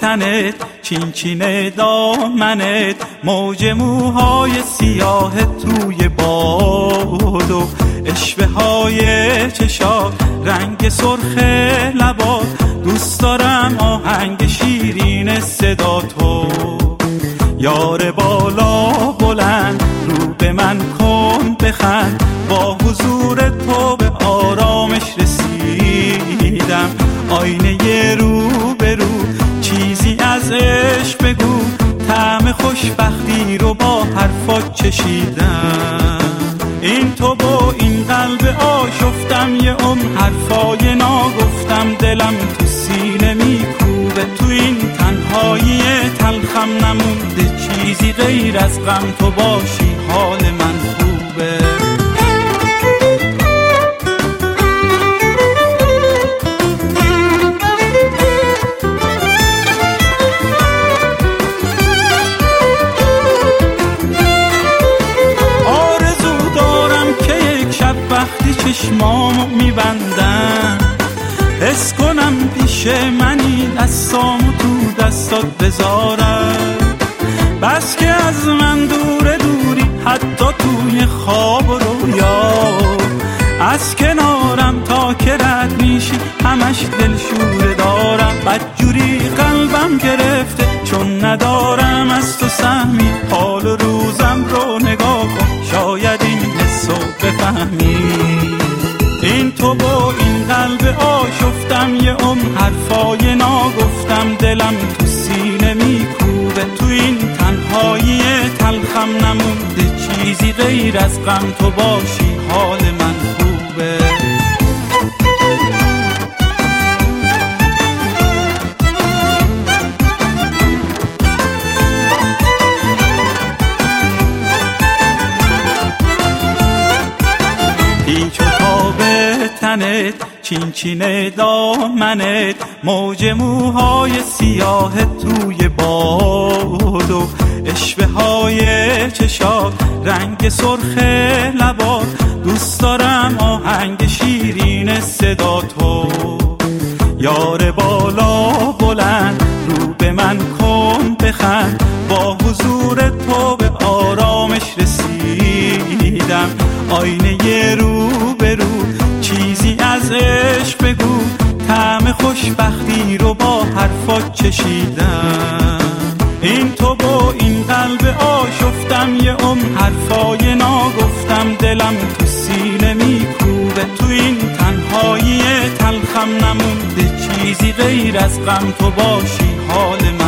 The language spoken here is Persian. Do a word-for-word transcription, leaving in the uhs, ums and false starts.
تنت، چین چین دامنت، موج موهای سیاه توی باد و اشوه های چشات، رنگ سرخ لبات، دوست دارم آهنگ شیرین صدا تو. یار بالا بلند رو به من کن بخند، با حضور تو به آرامش رسیدم. آینه رو به رو چیزی از عشق بگو، طعم خوشبختی رو با حرفات چشیدم. این تو با این قلب آشفتم، یه عمر حرفای ناگفتم، دلم تو سینه میکوبه، تو این تنهایی تلخم نمونده چیزی غیر از غم، تو باشی حال من خوبه. چشمامو میبندم، حس کنم پیش منی، دستامو تو دستات بذارم. بس که از من دور دوری، حتی توی خواب و رویا، از کنارم تا که رد میشی همش دلشوره دارم. بدجوری قلبم گرفته چون ندارم از تو سهمی، حال و روزم رو نگاه کن شاید این حسو بفهمی. این تو با این قلب آشفتم، یه عمر حرفای ناگفتم، دلم تو سینه میکوبه، تو این تنهایی تلخم نمونده چیزی غیر از غم، تو باشی حال من خوبه. تنت، چین چین دامنت، موج موهای سیاه توی باد و اشوه های چشات، رنگ سرخ لبات، دوست دارم آهنگ شیرین صدا تو. یار بالا بلند رو به من کن بخند، با حضور تو به آرامش رسیدم. آینه رو به رو چیزی از عشق بگو، طعم خوشبختی رو با حرفات چشیدم. این تو با این قلب آشفتم، یه عمر حرفای ناگفتم، دلم تو سینه میکوبه، تو این تنهایی تلخم نمونده چیزی غیر از غم، تو باشی حال من